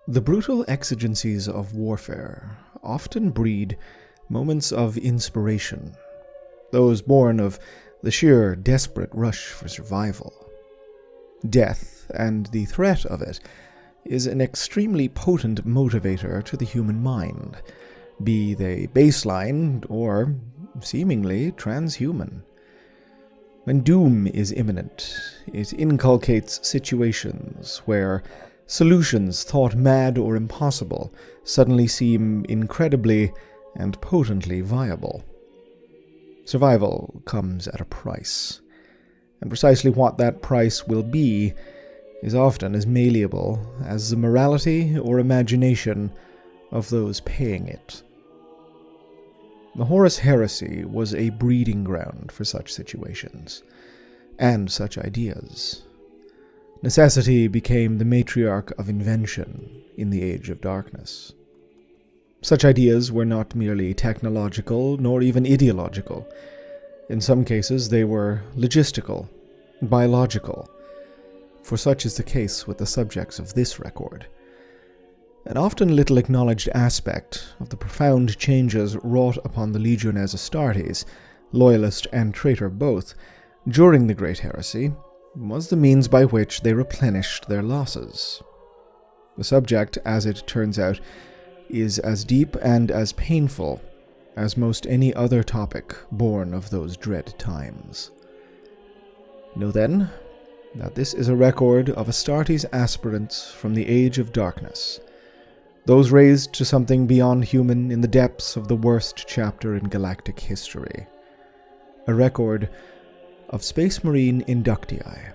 The brutal exigencies of warfare often breed moments of inspiration, those born of the sheer desperate rush for survival. Death, and the threat of it, is an extremely potent motivator to the human mind, be they baseline or seemingly transhuman. When doom is imminent, it inculcates situations where solutions thought mad or impossible suddenly seem incredibly and potently viable. Survival comes at a price, and precisely what that price will be is often as malleable as the morality or imagination of those paying it. The Horus Heresy was a breeding ground for such situations, and such ideas. Necessity became the matriarch of invention in the Age of Darkness. Such ideas were not merely technological, nor even ideological. In some cases, they were logistical, biological, for such is the case with the subjects of this record. An often little acknowledged aspect of the profound changes wrought upon the Legiones Astartes, loyalist and traitor both, during the Great Heresy, was the means by which they replenished their losses. The subject, as it turns out, is as deep and as painful as most any other topic born of those dread times. Know then that this is a record of Astartes aspirants from the Age of Darkness, those raised to something beyond human in the depths of the worst chapter in galactic history. A record of Space Marine inductee.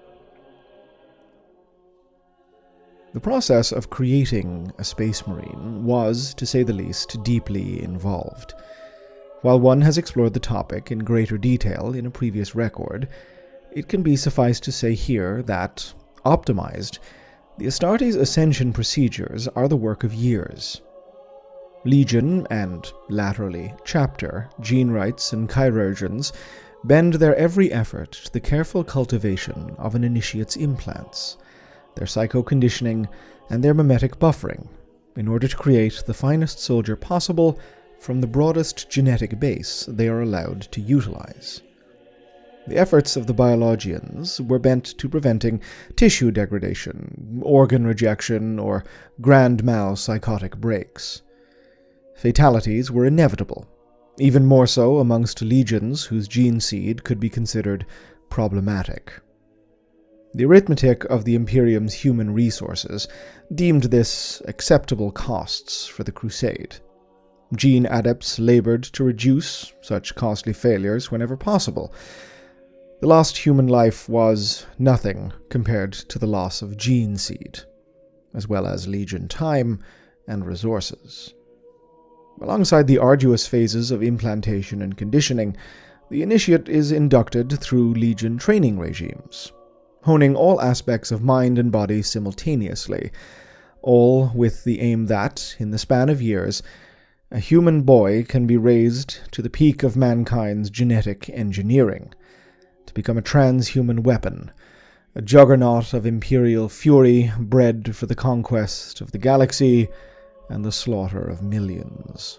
The process of creating a Space Marine was, to say the least, deeply involved. While one has explored the topic in greater detail in a previous record, it can be suffice to say here that, optimized, the Astartes ascension procedures are the work of years. Legion, and laterally Chapter, gene rights, and chirurgeons bend their every effort to the careful cultivation of an initiate's implants, their psycho-conditioning, and their mimetic buffering, in order to create the finest soldier possible from the broadest genetic base they are allowed to utilize. The efforts of the biologians were bent to preventing tissue degradation, organ rejection, or grand mal psychotic breaks. Fatalities were inevitable, even more so amongst legions whose gene seed could be considered problematic. The arithmetic of the Imperium's human resources deemed this acceptable costs for the crusade. Gene adepts labored to reduce such costly failures whenever possible. The lost human life was nothing compared to the loss of gene seed, as well as Legion time and resources. Alongside the arduous phases of implantation and conditioning, the initiate is inducted through Legion training regimes, honing all aspects of mind and body simultaneously, all with the aim that, in the span of years, a human boy can be raised to the peak of mankind's genetic engineering, to become a transhuman weapon, a juggernaut of imperial fury bred for the conquest of the galaxy and the slaughter of millions.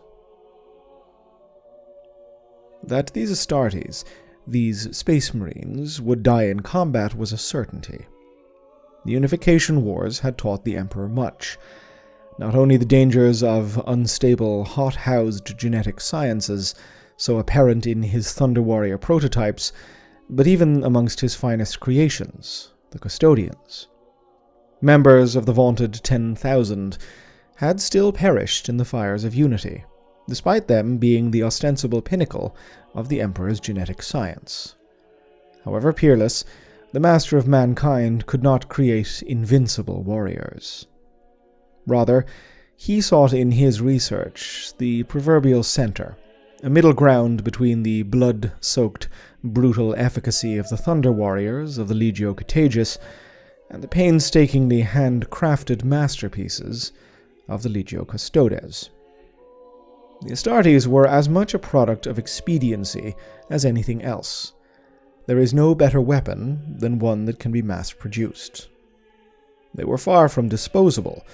That these Astartes, these Space Marines, would die in combat was a certainty. The Unification Wars had taught the Emperor much. Not only the dangers of unstable, hot-housed genetic sciences, so apparent in his Thunder Warrior prototypes, but even amongst his finest creations, the Custodians. Members of the vaunted 10,000 had still perished in the fires of Unity, despite them being the ostensible pinnacle of the Emperor's genetic science. However peerless, the Master of Mankind could not create invincible warriors. Rather, he sought in his research the proverbial center, a middle ground between the blood-soaked, brutal efficacy of the Thunder Warriors of the Legio Contagious and the painstakingly handcrafted masterpieces of the Legio Custodes. The Astartes were as much a product of expediency as anything else. There is no better weapon than one that can be mass-produced. They were far from disposable,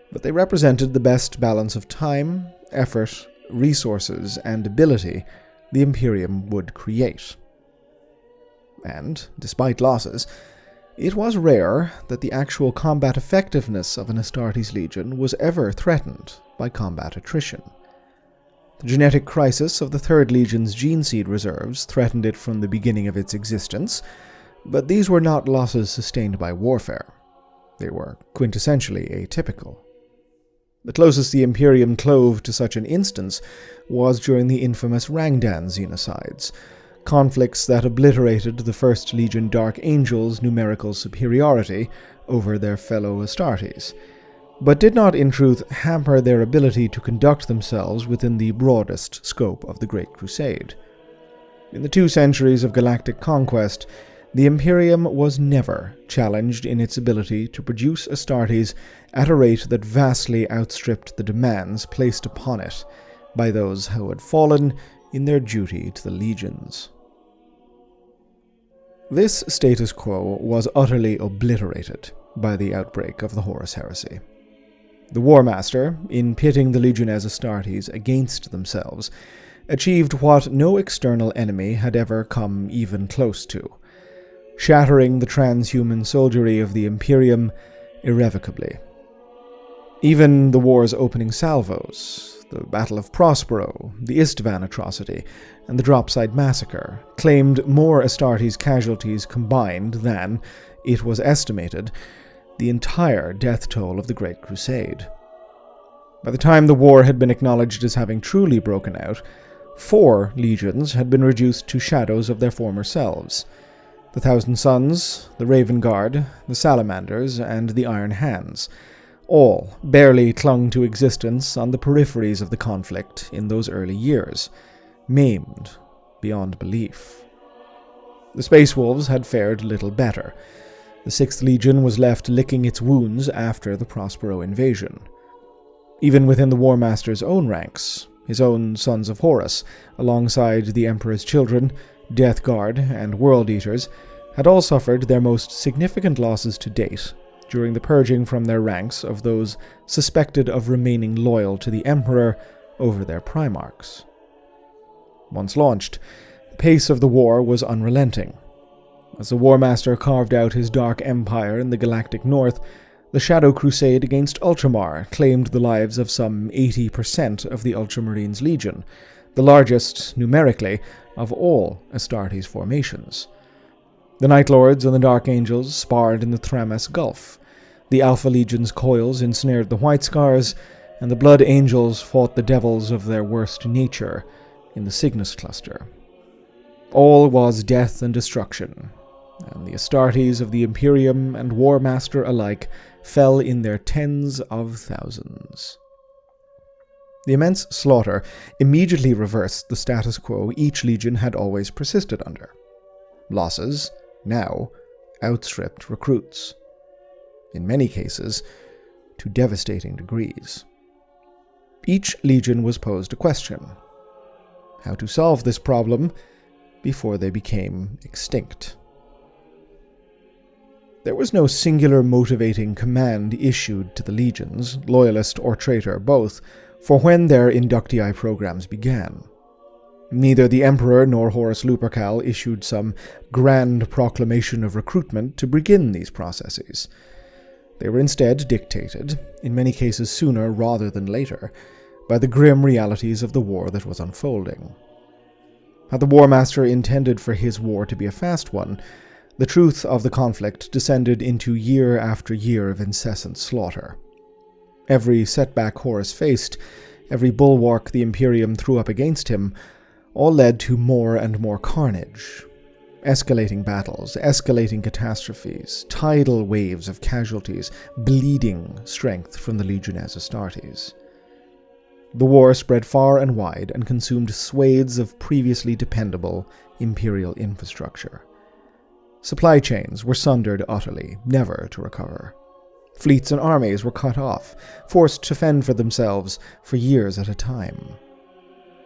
but they represented the best balance of time, effort, resources, and ability the Imperium would create. And, despite losses, it was rare that the actual combat effectiveness of an Astartes legion was ever threatened by combat attrition. The genetic crisis of the Third Legion's gene seed reserves threatened it from the beginning of its existence, but these were not losses sustained by warfare. They were quintessentially atypical. The closest the Imperium clove to such an instance was during the infamous Rangdan genocides, conflicts that obliterated the First Legion Dark Angels' numerical superiority over their fellow Astartes, but did not in truth hamper their ability to conduct themselves within the broadest scope of the Great Crusade. In the 2 centuries of galactic conquest, the Imperium was never challenged in its ability to produce Astartes at a rate that vastly outstripped the demands placed upon it by those who had fallen in their duty to the legions. This status quo was utterly obliterated by the outbreak of the Horus Heresy. The War Master, in pitting the Legiones Astartes against themselves, achieved what no external enemy had ever come even close to, shattering the transhuman soldiery of the Imperium irrevocably. Even the war's opening salvos, the Battle of Prospero, the Istvan atrocity, and the Dropside Massacre, claimed more Astartes casualties combined than, it was estimated, the entire death toll of the Great Crusade. By the time the war had been acknowledged as having truly broken out, 4 legions had been reduced to shadows of their former selves: the Thousand Sons, the Raven Guard, the Salamanders, and the Iron Hands. All barely clung to existence on the peripheries of the conflict in those early years, maimed beyond belief. The Space Wolves had fared little better. The 6th Legion was left licking its wounds after the Prospero invasion. Even within the War Master's own ranks, his own Sons of Horus, alongside the Emperor's Children, Death Guard, and World Eaters, had all suffered their most significant losses to date during the purging from their ranks of those suspected of remaining loyal to the Emperor over their Primarchs. Once launched, the pace of the war was unrelenting. As the War Master carved out his dark empire in the galactic north, the Shadow Crusade against Ultramar claimed the lives of some 80% of the Ultramarines Legion, the largest, numerically, of all Astartes formations. The Night Lords and the Dark Angels sparred in the Thramas Gulf. The Alpha Legion's coils ensnared the White Scars, and the Blood Angels fought the devils of their worst nature in the Cygnus Cluster. All was death and destruction, and the Astartes of the Imperium and War Master alike fell in their tens of thousands. The immense slaughter immediately reversed the status quo each legion had always persisted under. Losses, now, outstripped recruits. In many cases, to devastating degrees. Each legion was posed a question: how to solve this problem before they became extinct. There was no singular motivating command issued to the legions, loyalist or traitor both, for when their inductii programs began. Neither the Emperor nor Horus Lupercal issued some grand proclamation of recruitment to begin these processes. They were instead dictated, in many cases sooner rather than later, by the grim realities of the war that was unfolding. Had the War Master intended for his war to be a fast one, the truth of the conflict descended into year after year of incessant slaughter. Every setback Horus faced, every bulwark the Imperium threw up against him, all led to more and more carnage. Escalating battles, escalating catastrophes, tidal waves of casualties, bleeding strength from the Legiones Astartes. The war spread far and wide and consumed swathes of previously dependable Imperial infrastructure. Supply chains were sundered utterly, never to recover. Fleets and armies were cut off, forced to fend for themselves for years at a time.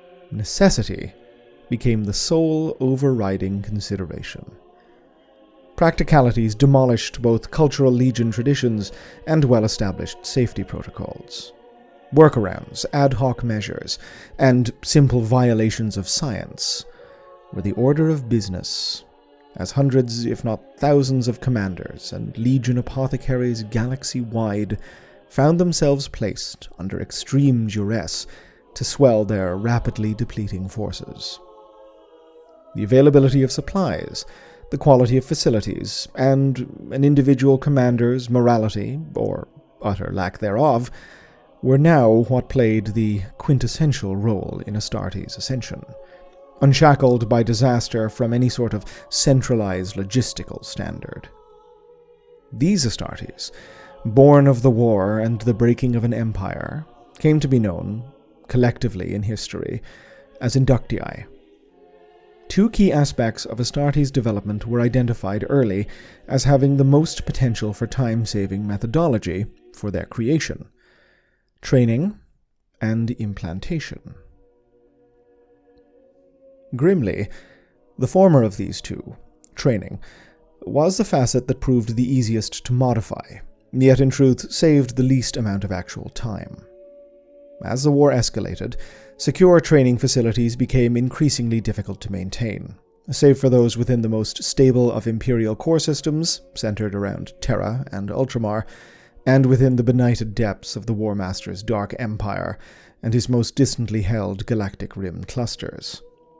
Necessity became the sole overriding consideration. Practicalities demolished both cultural Legion traditions and well-established safety protocols. Workarounds, ad hoc measures, and simple violations of science were the order of business, as hundreds, if not thousands, of commanders and Legion apothecaries galaxy-wide found themselves placed under extreme duress to swell their rapidly depleting forces. The availability of supplies, the quality of facilities, and an individual commander's morality, or utter lack thereof, were now what played the quintessential role in Astartes' ascension, unshackled by disaster from any sort of centralized logistical standard. These Astartes, born of the war and the breaking of an empire, came to be known, collectively in history, as Inductii. Two key aspects of Astartes' development were identified early as having the most potential for time-saving methodology for their creation: training and implantation. Grimly, the former of these two, training, was the facet that proved the easiest to modify, yet in truth saved the least amount of actual time. As the war escalated, secure training facilities became increasingly difficult to maintain, save for those within the most stable of Imperial core systems, centered around Terra and Ultramar, and within the benighted depths of the War Master's Dark Empire and his most distantly held galactic rim clusters.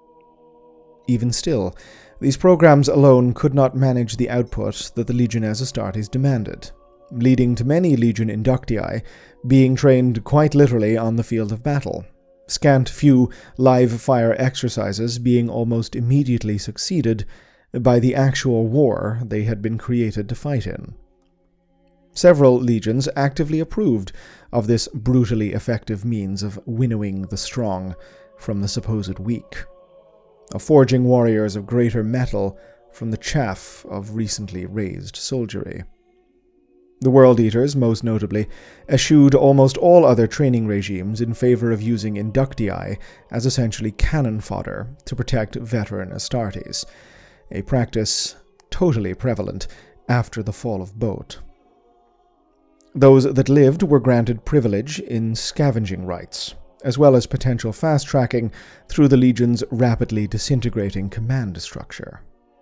Even still, these programs alone could not manage the output that the Legiones Astartes demanded, leading to many Legion Inductii being trained quite literally on the field of battle, scant few live-fire exercises being almost immediately succeeded by the actual war they had been created to fight in. Several legions actively approved of this brutally effective means of winnowing the strong from the supposed weak, of forging warriors of greater mettle from the chaff of recently raised soldiery. The World Eaters, most notably, eschewed almost all other training regimes in favor of using Inductii as essentially cannon fodder to protect veteran Astartes, a practice totally prevalent after the fall of Boat. Those that lived were granted privilege in scavenging rights, as well as potential fast-tracking through the Legion's rapidly disintegrating command structure.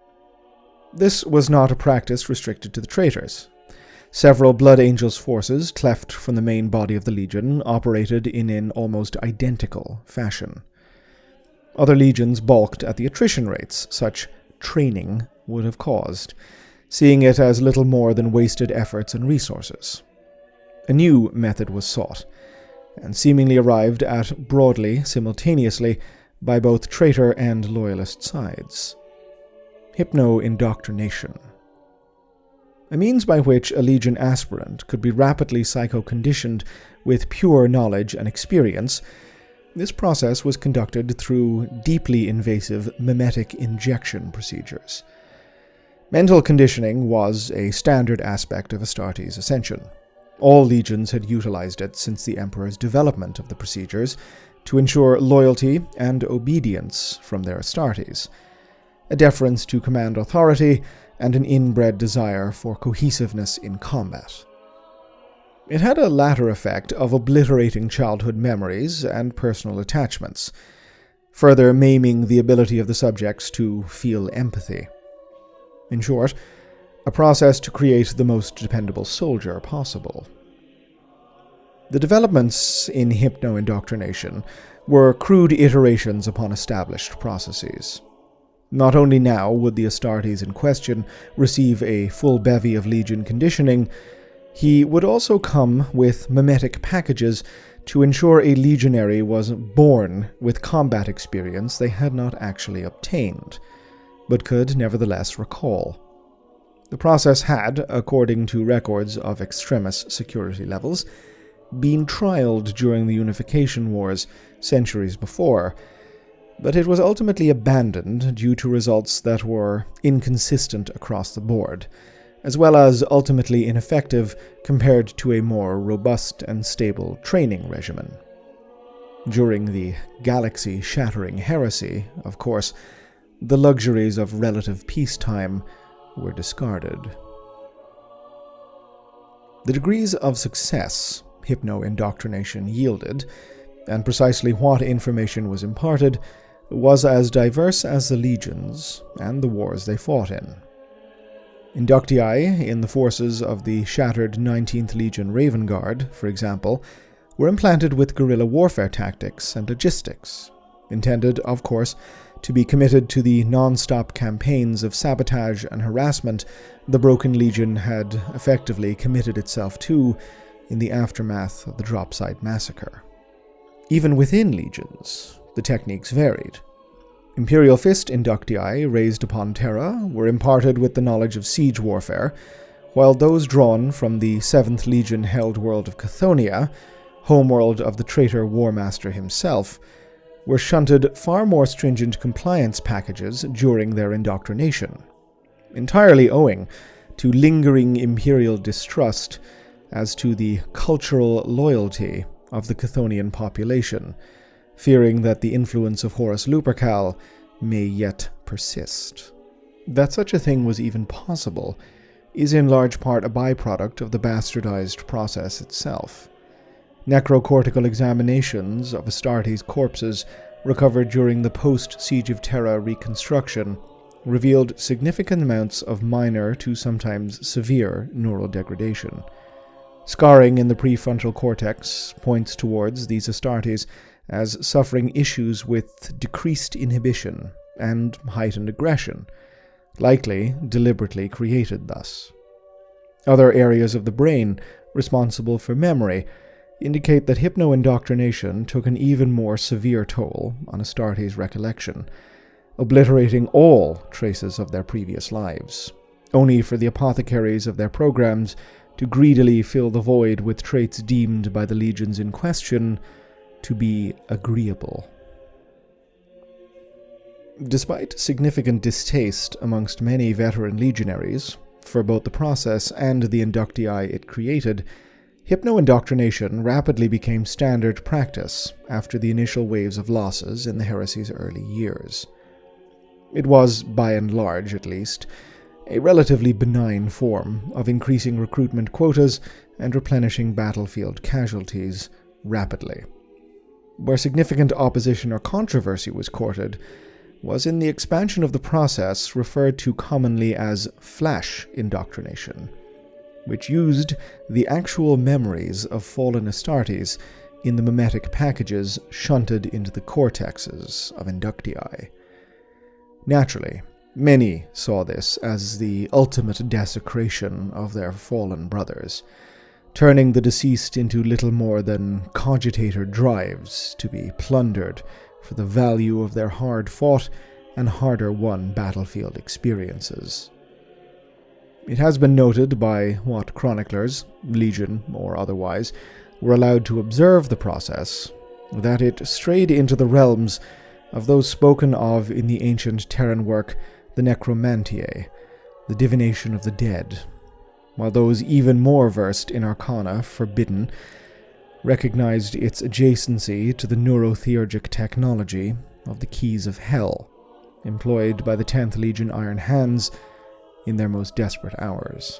This was not a practice restricted to the traitors. Several Blood Angels forces, cleft from the main body of the Legion, operated in an almost identical fashion. Other legions balked at the attrition rates such training would have caused, seeing it as little more than wasted efforts and resources. A new method was sought, and seemingly arrived at broadly, simultaneously, by both traitor and loyalist sides: hypno-indoctrination. A means by which a Legion aspirant could be rapidly psycho-conditioned with pure knowledge and experience. This process was conducted through deeply invasive mimetic injection procedures. Mental conditioning was a standard aspect of Astartes' ascension. All legions had utilized it since the Emperor's development of the procedures to ensure loyalty and obedience from their Astartes, a deference to command authority, and an inbred desire for cohesiveness in combat. It had a latter effect of obliterating childhood memories and personal attachments, further maiming the ability of the subjects to feel empathy. In short, a process to create the most dependable soldier possible. The developments in hypno-indoctrination were crude iterations upon established processes. Not only now would the Astartes in question receive a full bevy of Legion conditioning, he would also come with mimetic packages to ensure a legionary was born with combat experience they had not actually obtained, but could nevertheless recall. The process had, according to records of Extremis security levels, been trialed during the Unification Wars centuries before, but it was ultimately abandoned due to results that were inconsistent across the board, as well as ultimately ineffective compared to a more robust and stable training regimen. During the galaxy-shattering heresy, of course, the luxuries of relative peacetime were discarded. The degrees of success hypno-indoctrination yielded, and precisely what information was imparted, was as diverse as the legions and the wars they fought in. Inductii in the forces of the shattered 19th Legion Raven Guard, for example, were implanted with guerrilla warfare tactics and logistics, intended, of course, to be committed to the non-stop campaigns of sabotage and harassment the Broken Legion had effectively committed itself to in the aftermath of the Dropsite Massacre. Even within legions, the techniques varied. Imperial Fist inductii raised upon Terra were imparted with the knowledge of siege warfare, while those drawn from the 7th Legion-held world of Chthonia, homeworld of the traitor War Master himself, were shunted far more stringent compliance packages during their indoctrination, entirely owing to lingering Imperial distrust as to the cultural loyalty of the Chthonian population, fearing that the influence of Horus Lupercal may yet persist. That such a thing was even possible is in large part a byproduct of the bastardized process itself. Necrocortical examinations of Astartes' corpses recovered during the post-Siege of Terra reconstruction revealed significant amounts of minor to sometimes severe neural degradation. Scarring in the prefrontal cortex points towards these Astartes as suffering issues with decreased inhibition and heightened aggression, likely deliberately created thus. Other areas of the brain responsible for memory indicate that hypno-indoctrination took an even more severe toll on Astartes' recollection, obliterating all traces of their previous lives, only for the apothecaries of their programs to greedily fill the void with traits deemed by the legions in question to be agreeable. Despite significant distaste amongst many veteran legionaries for both the process and the inductii it created, hypno-indoctrination rapidly became standard practice after the initial waves of losses in the heresy's early years. It was, by and large at least, a relatively benign form of increasing recruitment quotas and replenishing battlefield casualties rapidly. Where significant opposition or controversy was courted was in the expansion of the process referred to commonly as flash indoctrination, which used the actual memories of fallen Astartes in the memetic packages shunted into the cortexes of inductii. Naturally, many saw this as the ultimate desecration of their fallen brothers, turning the deceased into little more than cogitator drives to be plundered for the value of their hard-fought and harder-won battlefield experiences. It has been noted by what chroniclers, Legion or otherwise, were allowed to observe the process, that it strayed into the realms of those spoken of in the ancient Terran work, the Necromantiae, the divination of the dead, while those even more versed in arcana forbidden recognized its adjacency to the neurotheurgic technology of the Keys of Hell, employed by the 10th Legion Iron Hands in their most desperate hours.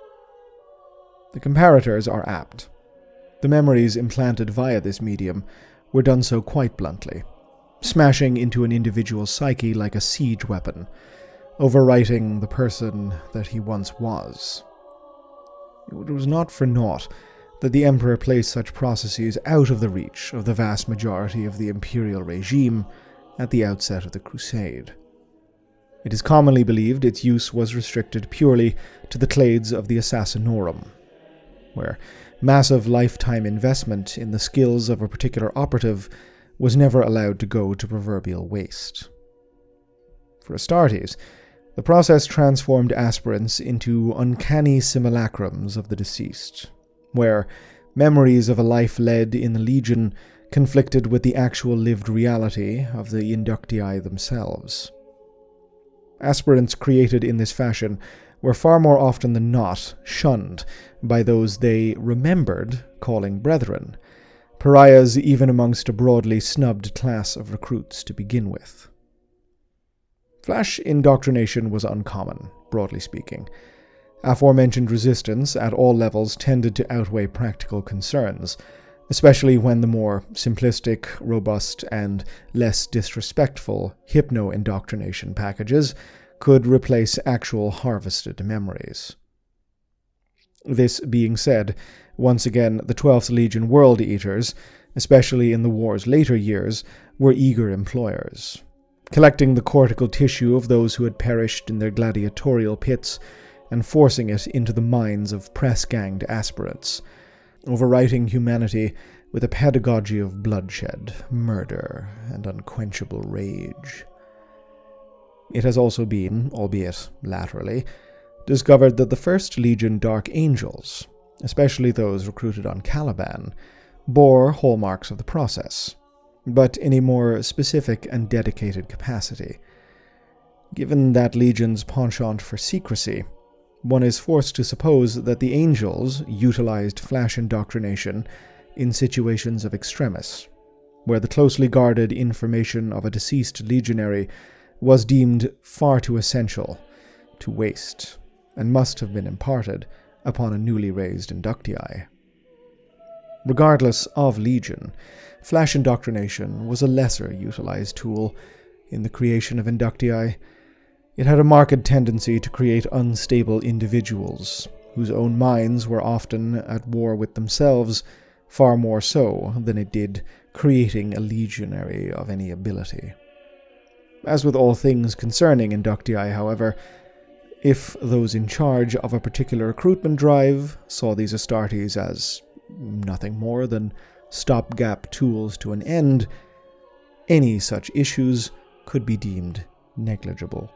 The comparators are apt. The memories implanted via this medium were done so quite bluntly, smashing into an individual's psyche like a siege weapon, overwriting the person that he once was. It was not for naught that the Emperor placed such processes out of the reach of the vast majority of the imperial regime at the outset of the Crusade. It is commonly believed its use was restricted purely to the clades of the Assassinorum, where massive lifetime investment in the skills of a particular operative was never allowed to go to proverbial waste. For Astartes, the process transformed aspirants into uncanny simulacrums of the deceased, where memories of a life led in the Legion conflicted with the actual lived reality of the inductii themselves. Aspirants created in this fashion were far more often than not shunned by those they remembered calling brethren, pariahs even amongst a broadly snubbed class of recruits to begin with. Flash indoctrination was uncommon, broadly speaking. Aforementioned resistance at all levels tended to outweigh practical concerns, especially when the more simplistic, robust, and less disrespectful hypno-indoctrination packages could replace actual harvested memories. This being said, once again, the 12th Legion World Eaters, especially in the war's later years, were eager employers, collecting the cortical tissue of those who had perished in their gladiatorial pits and forcing it into the minds of press-ganged aspirants, overwriting humanity with a pedagogy of bloodshed, murder, and unquenchable rage. It has also been, albeit laterally, discovered that the First Legion Dark Angels, especially those recruited on Caliban, bore hallmarks of the process, but in a more specific and dedicated capacity. Given that Legion's penchant for secrecy, one is forced to suppose that the Angels utilized flash indoctrination in situations of extremis, where the closely guarded information of a deceased legionary was deemed far too essential to waste, and must have been imparted upon a newly raised inductii. Regardless of Legion, flash indoctrination was a lesser utilized tool in the creation of inductii. It had a marked tendency to create unstable individuals, whose own minds were often at war with themselves, far more so than it did creating a legionary of any ability. As with all things concerning inductii, however, if those in charge of a particular recruitment drive saw these Astartes as nothing more than stopgap tools to an end, any such issues could be deemed negligible.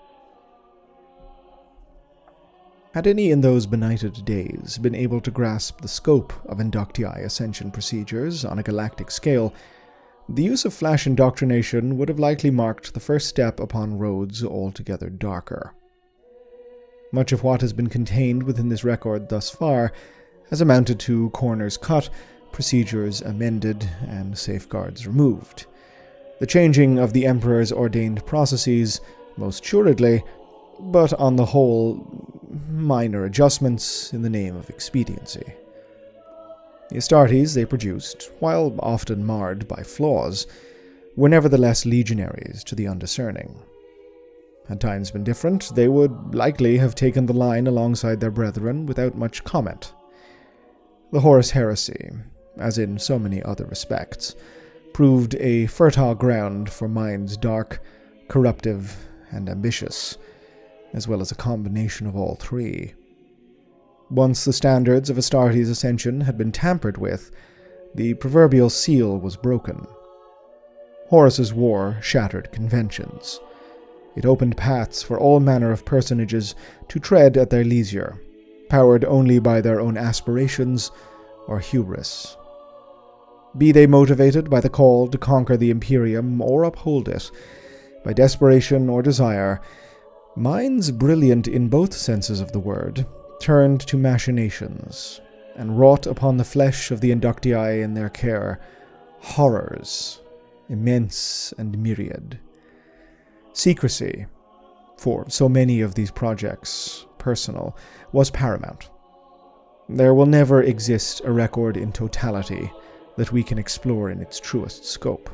Had any in those benighted days been able to grasp the scope of inductii ascension procedures on a galactic scale, the use of flash indoctrination would have likely marked the first step upon roads altogether darker. Much of what has been contained within this record thus far has amounted to corners cut, procedures amended, and safeguards removed. The changing of the Emperor's ordained processes, most assuredly, but on the whole, minor adjustments in the name of expediency. The Astartes they produced, while often marred by flaws, were nevertheless legionaries to the undiscerning. Had times been different, they would likely have taken the line alongside their brethren without much comment. The Horus Heresy, as in so many other respects, proved a fertile ground for minds dark, corruptive, and ambitious, as well as a combination of all three. Once the standards of Astartes' ascension had been tampered with, the proverbial seal was broken. Horus's war shattered conventions. It opened paths for all manner of personages to tread at their leisure, powered only by their own aspirations or hubris. Be they motivated by the call to conquer the Imperium or uphold it, by desperation or desire, minds brilliant in both senses of the word turned to machinations, and wrought upon the flesh of the inductii in their care horrors, immense and myriad. Secrecy, for so many of these projects personal, was paramount. There will never exist a record in totality that we can explore in its truest scope.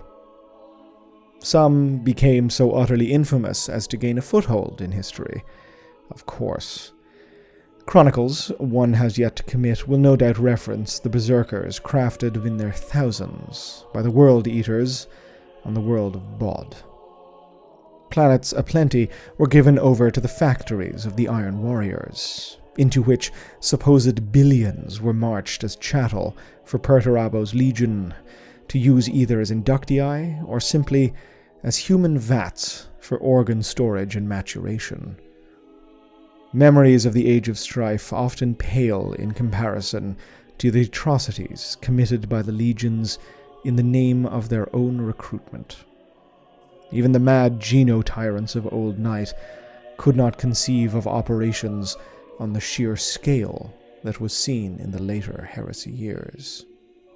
Some became so utterly infamous as to gain a foothold in history, of course. Chronicles one has yet to commit will no doubt reference the berserkers crafted in their thousands by the World Eaters on the world of Bod. Planets aplenty were given over to the factories of the Iron Warriors, into which supposed billions were marched as chattel for Perturabo's legion, to use either as inductii or simply as human vats for organ storage and maturation. Memories of the Age of Strife often pale in comparison to the atrocities committed by the legions in the name of their own recruitment. Even the mad Geno-tyrants of old night could not conceive of operations on the sheer scale that was seen in the later heresy years.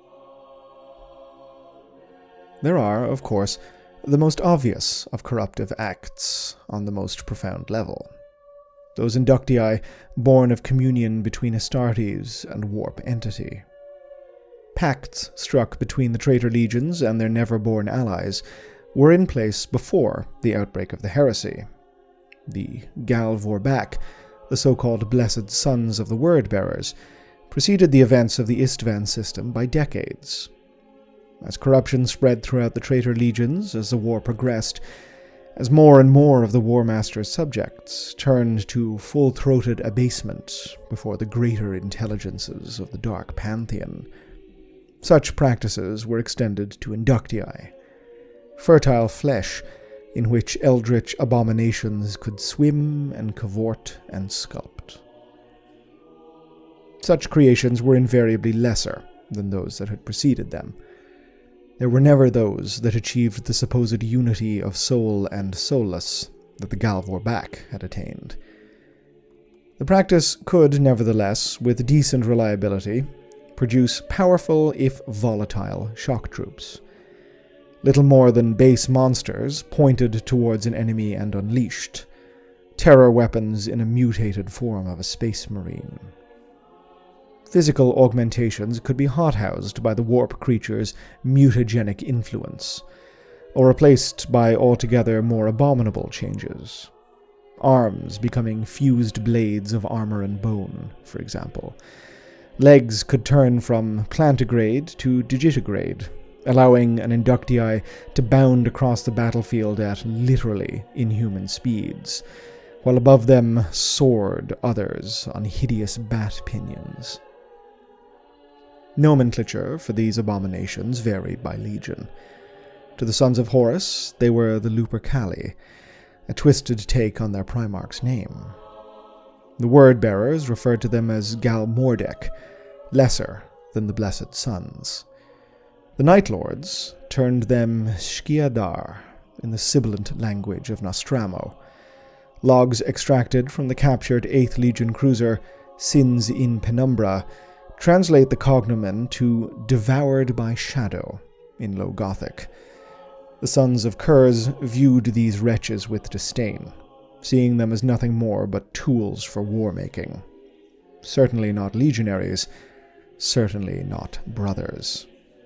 There are, of course, the most obvious of corruptive acts on the most profound level. those inductii born of communion between Astartes and warp entity. Pacts struck between the traitor legions and their never-born allies were in place before the outbreak of the heresy. The Gal Vorbak, the so-called Blessed Sons of the Word-Bearers, preceded the events of the Istvan system by decades. As corruption spread throughout the traitor legions as the war progressed, as more and more of the War Master's subjects turned to full-throated abasement before the greater intelligences of the Dark Pantheon, such practices were extended to inductii, fertile flesh in which eldritch abominations could swim and cavort and sculpt. Such creations were invariably lesser than those that had preceded them. There were never those that achieved the supposed unity of soul and soulless that the Gal Vorbak had attained. The practice could, nevertheless, with decent reliability, produce powerful, if volatile, shock troops. Little more than base monsters pointed towards an enemy and unleashed, terror weapons in a mutated form of a space marine. Physical augmentations could be hothoused by the warp creature's mutagenic influence, or replaced by altogether more abominable changes. Arms becoming fused blades of armor and bone, for example. Legs could turn from plantigrade to digitigrade, allowing an inductii to bound across the battlefield at literally inhuman speeds, while above them soared others on hideous bat pinions. Nomenclature for these abominations varied by legion. To the Sons of Horus, they were the Lupercali, a twisted take on their Primarch's name. The Word-Bearers referred to them as Gal Mordek, lesser than the Blessed Sons. The Night Lords turned them Shkiadar, in the sibilant language of Nostramo. Logs extracted from the captured 8th Legion cruiser Sins in Penumbra translate the cognomen to Devoured by Shadow in Low Gothic. The Sons of Kurz viewed these wretches with disdain, seeing them as nothing more but tools for war-making. Certainly not legionaries, certainly not brothers.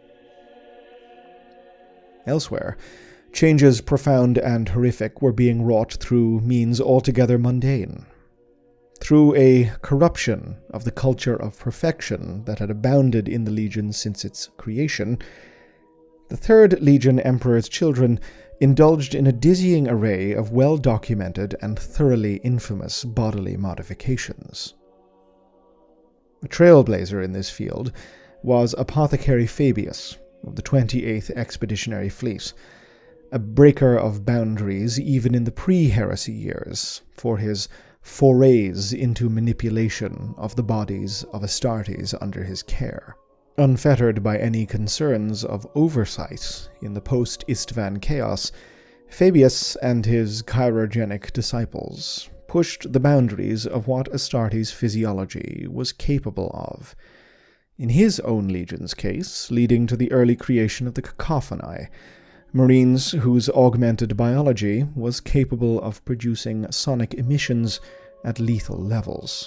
Elsewhere, changes profound and horrific were being wrought through means altogether mundane. Through a corruption of the culture of perfection that had abounded in the Legion since its creation, the Third Legion Emperor's children indulged in a dizzying array of well-documented and thoroughly infamous bodily modifications. A trailblazer in this field was Apothecary Fabius of the 28th Expeditionary Fleet, a breaker of boundaries even in the pre-heresy years for his forays into manipulation of the bodies of Astartes under his care. Unfettered by any concerns of oversight in the post-Istvan chaos, Fabius and his chirogenic disciples pushed the boundaries of what Astartes' physiology was capable of. In his own legion's case, leading to the early creation of the Cacophoni, Marines whose augmented biology was capable of producing sonic emissions at lethal levels.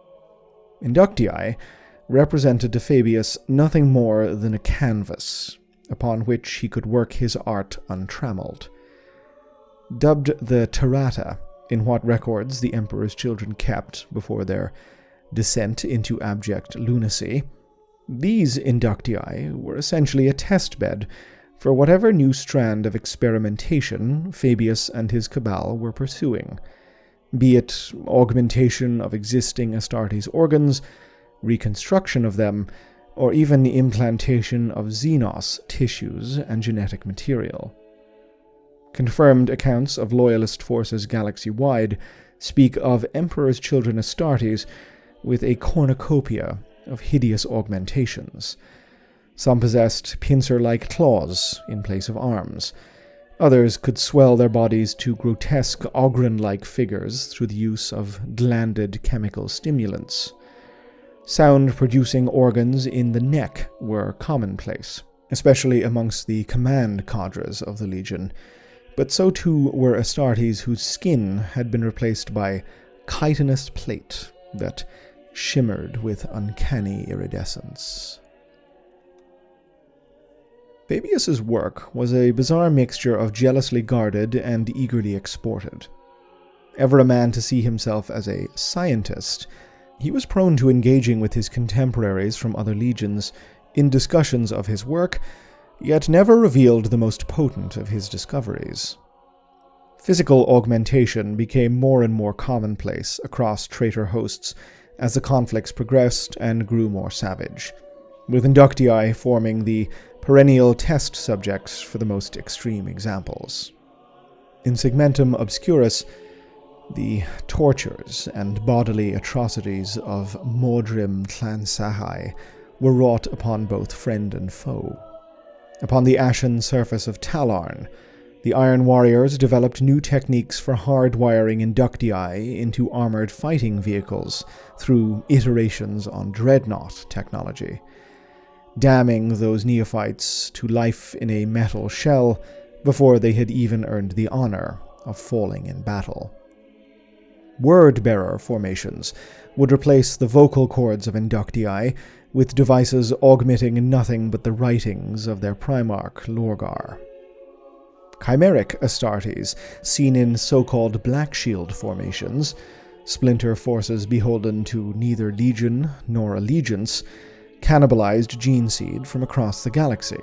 Inductii represented to Fabius nothing more than a canvas upon which he could work his art untrammeled. Dubbed the Tirata, in what records the Emperor's children kept before their descent into abject lunacy, these inductii were essentially a testbed for whatever new strand of experimentation Fabius and his cabal were pursuing, be it augmentation of existing Astartes organs, reconstruction of them, or even the implantation of Xenos tissues and genetic material. Confirmed accounts of loyalist forces galaxy-wide speak of Emperor's children Astartes with a cornucopia of hideous augmentations. Some possessed pincer-like claws in place of arms. Others could swell their bodies to grotesque Ogren-like figures through the use of glanded chemical stimulants. Sound-producing organs in the neck were commonplace, especially amongst the command cadres of the Legion, but so too were Astartes whose skin had been replaced by chitinous plate that shimmered with uncanny iridescence. Fabius's work was a bizarre mixture of jealously guarded and eagerly exported. Ever a man to see himself as a scientist, he was prone to engaging with his contemporaries from other legions in discussions of his work, yet never revealed the most potent of his discoveries. Physical augmentation became more and more commonplace across traitor hosts as the conflicts progressed and grew more savage, with inductii forming the perennial test subjects for the most extreme examples. In Segmentum Obscurus, the tortures and bodily atrocities of Mordrim Clan-Sahai were wrought upon both friend and foe. Upon the ashen surface of Talarn, the Iron Warriors developed new techniques for hardwiring inductii into armored fighting vehicles through iterations on Dreadnought technology, damning those neophytes to life in a metal shell before they had even earned the honor of falling in battle. Word-bearer formations would replace the vocal cords of inductii with devices augmenting nothing but the writings of their Primarch Lorgar. Chimeric Astartes, seen in so-called Black Shield formations, splinter forces beholden to neither legion nor allegiance, cannibalized gene seed from across the galaxy.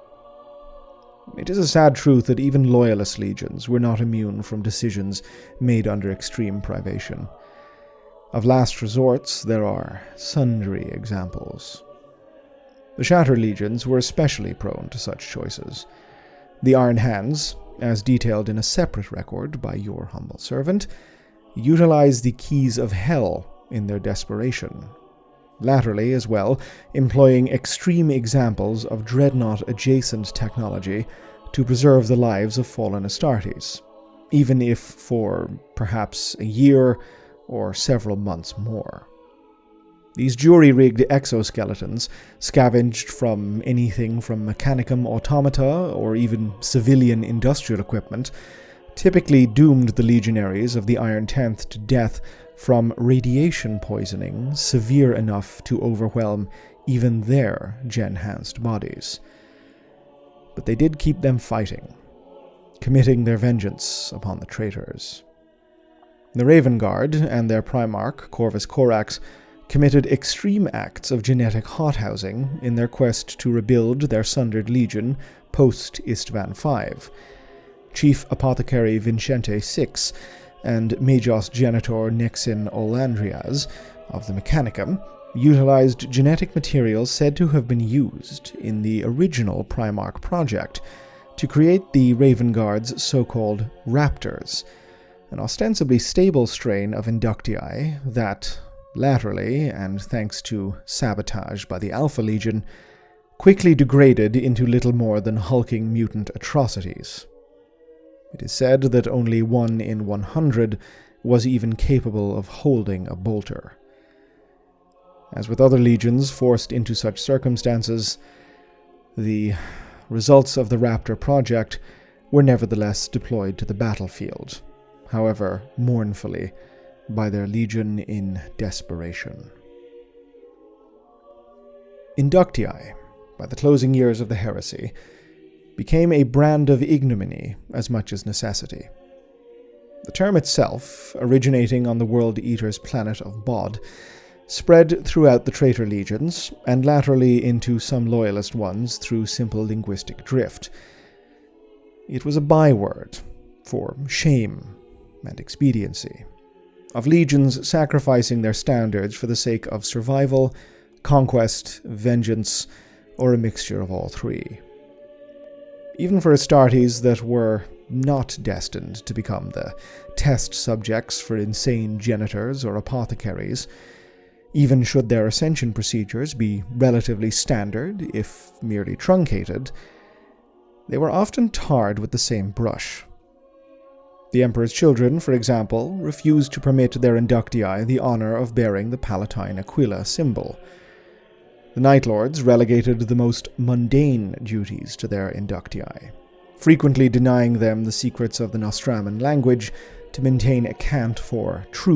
It is a sad truth that even loyalist legions were not immune from decisions made under extreme privation. Of last resorts, there are sundry examples. The Shatter legions were especially prone to such choices. The Iron Hands, as detailed in a separate record by your humble servant, utilized the keys of hell in their desperation, latterly as well employing extreme examples of Dreadnought-adjacent technology to preserve the lives of fallen Astartes, even if for perhaps a year or several months more. These jury-rigged exoskeletons, scavenged from anything from mechanicum automata or even civilian industrial equipment, typically doomed the legionaries of the Iron Tenth to death from radiation poisoning severe enough to overwhelm even their gen-enhanced bodies. But they did keep them fighting, committing their vengeance upon the traitors. The Raven Guard and their Primarch, Corvus Corax, committed extreme acts of genetic hothousing in their quest to rebuild their sundered legion post-Istvan V. Chief Apothecary Vincente VI and Magos Genitor Nexin Olandrias of the Mechanicum utilized genetic materials said to have been used in the original Primarch project to create the Raven Guard's so-called Raptors, an ostensibly stable strain of inductii that, latterly, and thanks to sabotage by the Alpha Legion, quickly degraded into little more than hulking mutant atrocities. It is said that only 1 in 100 was even capable of holding a bolter. As with other legions forced into such circumstances, the results of the Raptor project were nevertheless deployed to the battlefield, however mournfully, by their legion in desperation. Inductii, by the closing years of the heresy, became a brand of ignominy as much as necessity. The term itself, originating on the World Eater's planet of Bod, spread throughout the traitor legions, and latterly into some loyalist ones through simple linguistic drift. It was a byword for shame and expediency, of legions sacrificing their standards for the sake of survival, conquest, vengeance, or a mixture of all three. Even for Astartes that were not destined to become the test subjects for insane genitors or apothecaries, even should their ascension procedures be relatively standard, if merely truncated, they were often tarred with the same brush. The Emperor's children, for example, refused to permit their inductii the honor of bearing the Palatine Aquila symbol. The Night Lords relegated the most mundane duties to their inductii, frequently denying them the secrets of the Nostraman language to maintain a cant for true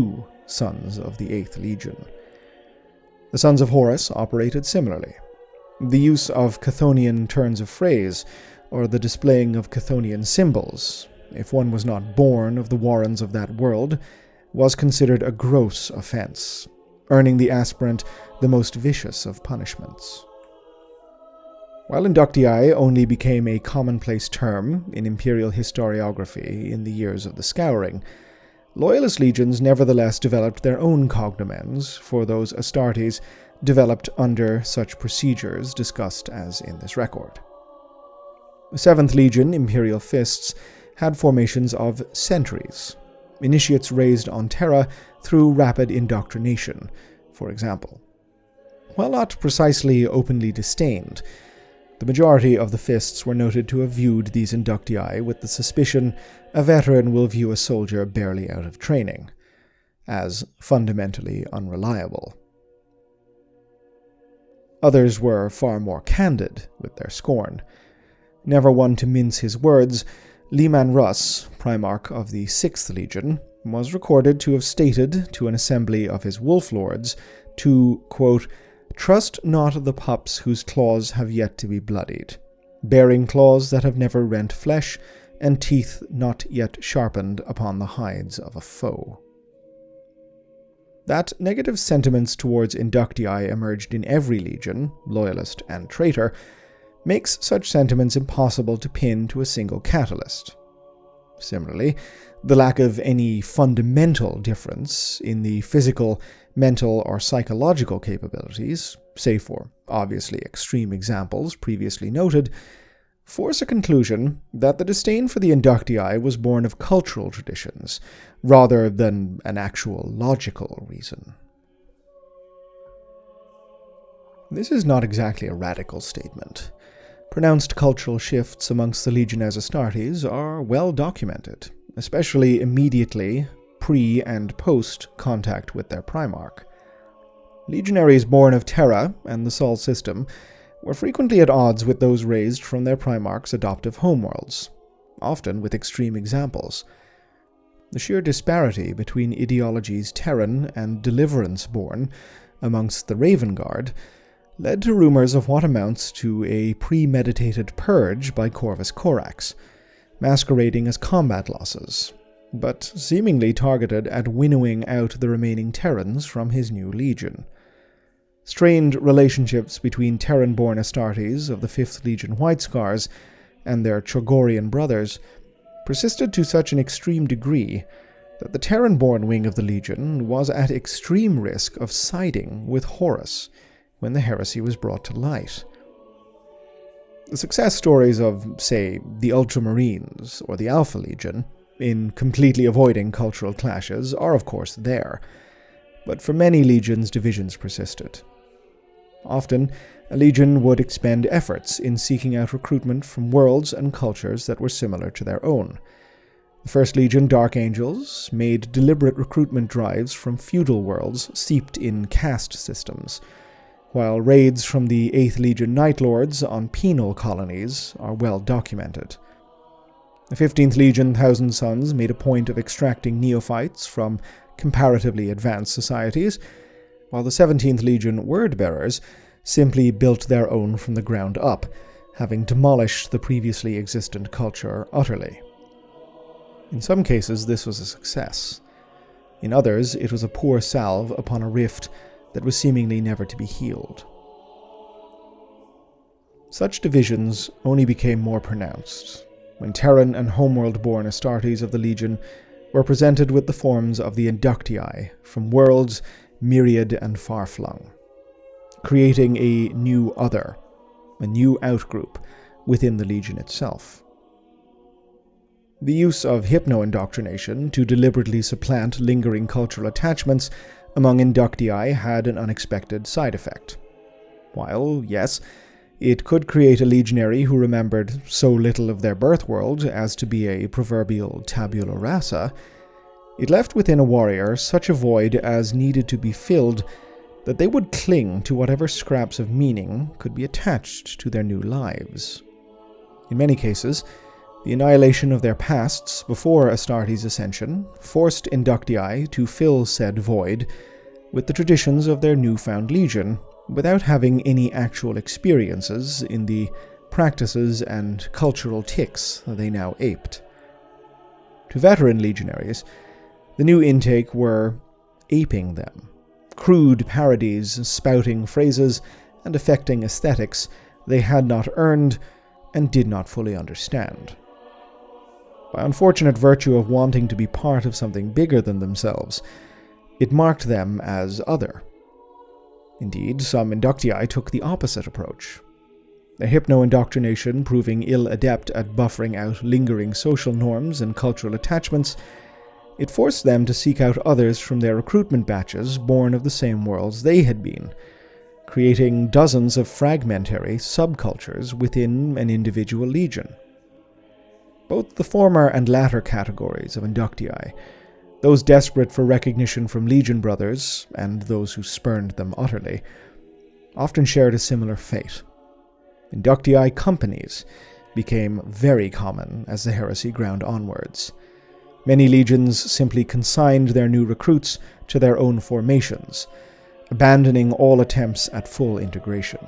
Sons of the 8th Legion. The Sons of Horus operated similarly. The use of Chthonian turns of phrase, or the displaying of Chthonian symbols, if one was not born of the warrens of that world, was considered a gross offense, earning the aspirant the most vicious of punishments. While inductii only became a commonplace term in imperial historiography in the years of the Scouring, loyalist legions nevertheless developed their own cognomens for those Astartes developed under such procedures discussed as in this record. The 7th Legion Imperial Fists had formations of sentries, initiates raised on Terra through rapid indoctrination, for example. While not precisely openly disdained, the majority of the Fists were noted to have viewed these inductii with the suspicion a veteran will view a soldier barely out of training, as fundamentally unreliable. Others were far more candid with their scorn. Never one to mince his words, Leman Russ, Primarch of the 6th Legion, was recorded to have stated to an assembly of his wolf lords to, quote, "Trust not the pups whose claws have yet to be bloodied, bearing claws that have never rent flesh, and teeth not yet sharpened upon the hides of a foe." That negative sentiments towards inductii emerged in every legion, loyalist and traitor, makes such sentiments impossible to pin to a single catalyst. Similarly, the lack of any fundamental difference in the physical, mental, or psychological capabilities, save for obviously extreme examples previously noted, force a conclusion that the disdain for the inductii was born of cultural traditions, rather than an actual logical reason. This is not exactly a radical statement. Pronounced cultural shifts amongst the Legiones Astartes are well documented, especially immediately pre- and post-contact with their Primarch. Legionaries born of Terra and the Sol system were frequently at odds with those raised from their Primarch's adoptive homeworlds, often with extreme examples. The sheer disparity between ideologies Terran and Deliverance-born amongst the Raven Guard led to rumors of what amounts to a premeditated purge by Corvus Corax, masquerading as combat losses, but seemingly targeted at winnowing out the remaining Terrans from his new legion. Strained relationships between Terran-born Astartes of the 5th Legion White Scars and their Chogorian brothers persisted to such an extreme degree that the Terran-born wing of the Legion was at extreme risk of siding with Horus when the heresy was brought to light. The success stories of, say, the Ultramarines or the Alpha Legion in completely avoiding cultural clashes are of course there, but for many legions divisions persisted. Often, a legion would expend efforts in seeking out recruitment from worlds and cultures that were similar to their own. The 1st Legion Dark Angels made deliberate recruitment drives from feudal worlds steeped in caste systems, while raids from the 8th Legion Night Lords on penal colonies are well documented. The 15th Legion Thousand Sons made a point of extracting neophytes from comparatively advanced societies, while the 17th Legion Word-Bearers simply built their own from the ground up, having demolished the previously existent culture utterly. In some cases, this was a success. In others, it was a poor salve upon a rift that was seemingly never to be healed. Such divisions only became more pronounced when Terran and homeworld-born Astartes of the Legion were presented with the forms of the inductii from worlds myriad and far-flung, creating a new other, a new outgroup within the Legion itself. The use of hypno-indoctrination to deliberately supplant lingering cultural attachments among inductii had an unexpected side effect. While, yes, it could create a legionary who remembered so little of their birth world as to be a proverbial tabula rasa, it left within a warrior such a void as needed to be filled that they would cling to whatever scraps of meaning could be attached to their new lives. In many cases, The annihilation of their pasts before Astartes' ascension forced Inductii to fill said void with the traditions of their newfound legion, without having any actual experiences in the practices and cultural tics they now aped. To veteran legionaries, the new intake were aping them, crude parodies spouting phrases and affecting aesthetics they had not earned and did not fully understand. By unfortunate virtue of wanting to be part of something bigger than themselves, it marked them as other. Indeed, some Inductii took the opposite approach. Their hypno-indoctrination proving ill-adept at buffering out lingering social norms and cultural attachments, it forced them to seek out others from their recruitment batches born of the same worlds they had been, creating dozens of fragmentary subcultures within an individual legion. Both the former and latter categories of Inductii, those desperate for recognition from Legion brothers, and those who spurned them utterly, often shared a similar fate. Inductii companies became very common as the heresy ground onwards. Many legions simply consigned their new recruits to their own formations, abandoning all attempts at full integration.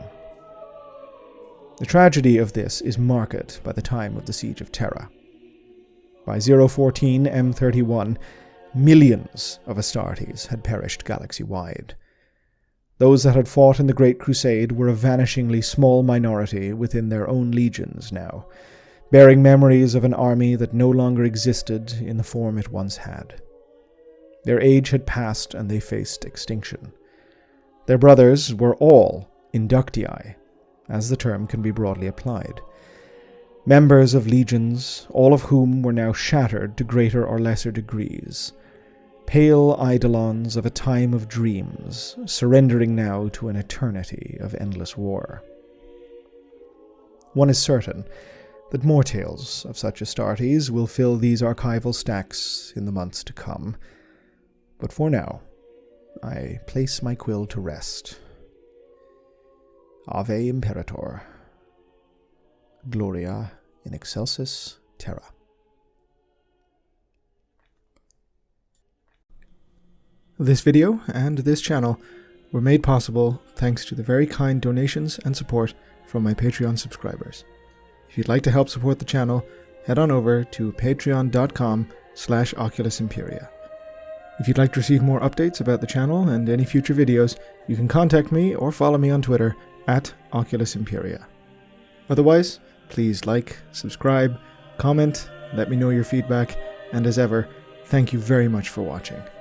The tragedy of this is marked by the time of the Siege of Terra. By 014 M31, millions of Astartes had perished galaxy-wide. Those that had fought in the Great Crusade were a vanishingly small minority within their own legions now, bearing memories of an army that no longer existed in the form it once had. Their age had passed and they faced extinction. Their brothers were all Inductii, as the term can be broadly applied. Members of legions, all of whom were now shattered to greater or lesser degrees. Pale eidolons of a time of dreams, surrendering now to an eternity of endless war. One is certain that more tales of such Astartes will fill these archival stacks in the months to come. But for now, I place my quill to rest. Ave Imperator. Gloria in excelsis terra. This video and this channel were made possible thanks to the very kind donations and support from my Patreon subscribers. If you'd like to help support the channel, head on over to patreon.com/OculusImperia. If you'd like to receive more updates about the channel and any future videos, you can contact me or follow me on Twitter @OculusImperia. Otherwise, please like, subscribe, comment, let me know your feedback, and as ever, thank you very much for watching.